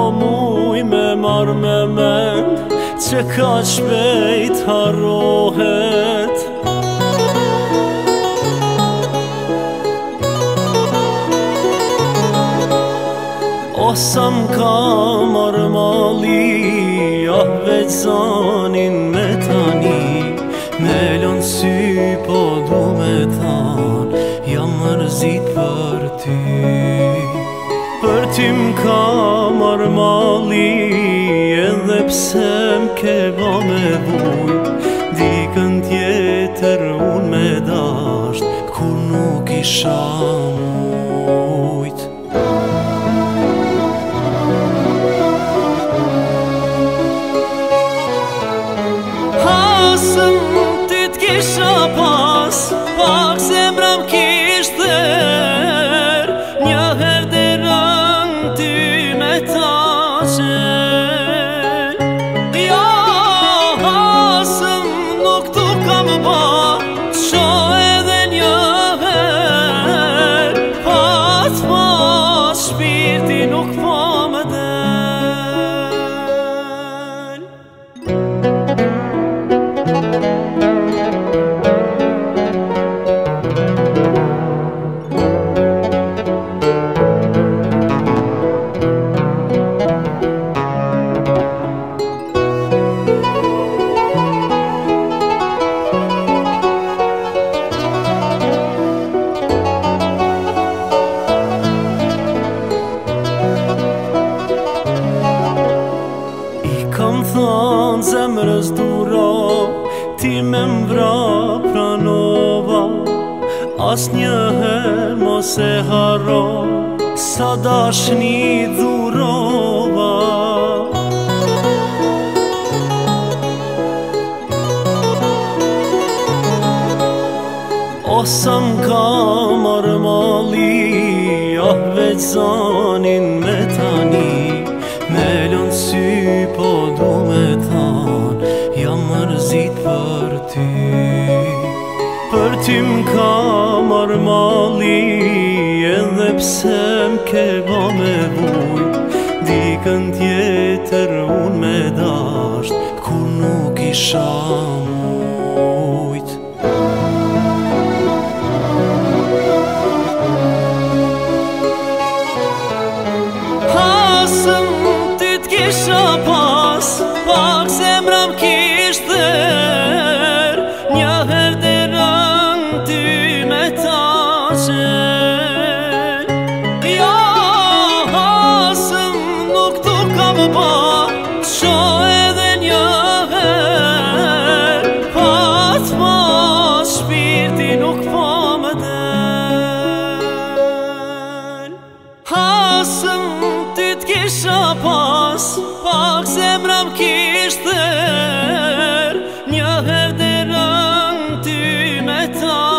muj me marrë me mend që ka shpejt harrohet. O sa m'ka marrë mali, ah veç zanin me tani, me lën sy po du me than, jam mërzit për ty. Për ty m'ka marrë mali, edhe pse m'ke ba me vuj, dikën tjetër unë me dasht, kur nuk isha mujt. Hasëm ty t'kisha pas, pak zemra m'kish ther, njëher derën ty me ta qel. Ja, hasëm nuk tu kam ba, qo edhe njëher, pas shpirti nuk po më del. Kam thonë zemrës duro, ti me mbra pranova, as njëher mos e harro, sa dashni dhurova. O sa m'ka marrë mali, ah veç zanin me tani, me lën sy po du me than, jam mërzit për ty. Për ty m'ka marrë mali, edhe pse m'ke ba me vuj, dikën tjetër unë me dasht, kur nuk isha mujt. Hasëm ty t'kisha pas, pak zemra m'kish ther, njëher derën ty me ta qel. Ja, hasëm nuk tu kam ba, qo edhe njëher, pas shpirti nuk po më del. Hasëm ty t'kisha pas, pak zemra m'kish ther, njëher derën ty me ta